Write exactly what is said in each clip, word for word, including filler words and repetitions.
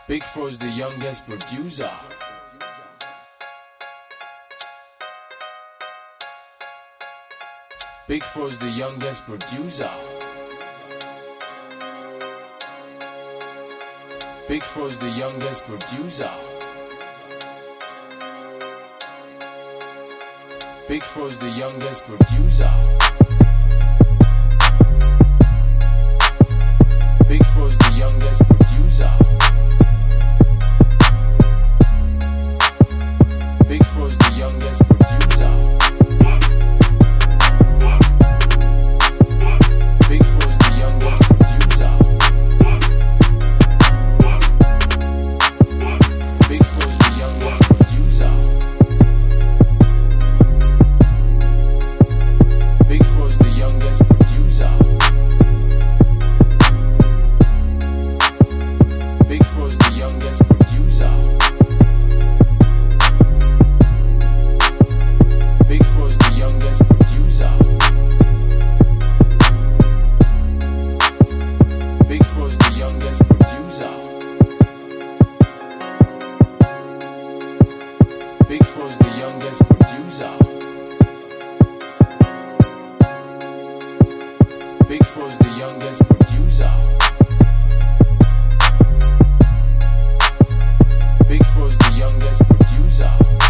Big Fro's the youngest producer. Big Fro's the youngest producer. Big Fro's the youngest producer. Big Fro's the youngest producer. Big Fro's the youngest producer. Big Fro's the youngest producer. Big Fro's the youngest producer. Big Fro's the youngest producer. Big Fro's the youngest producer. Big Fro's the youngest producer. Big Fro's the youngest producer. Big Fro's the youngest producer. Big Fro's the youngest producer. Big Fro's the youngest producer. Big Fro's the youngest producer.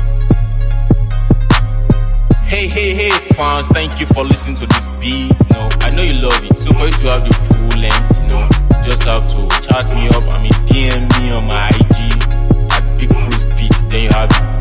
Hey, hey, hey, fans, thank you for listening to this beat. You know, I know you love it. So for you to have the full length, you know, you just have to chat me up. I mean, D M me on my I G at Big Fro's Beat. Then you have it.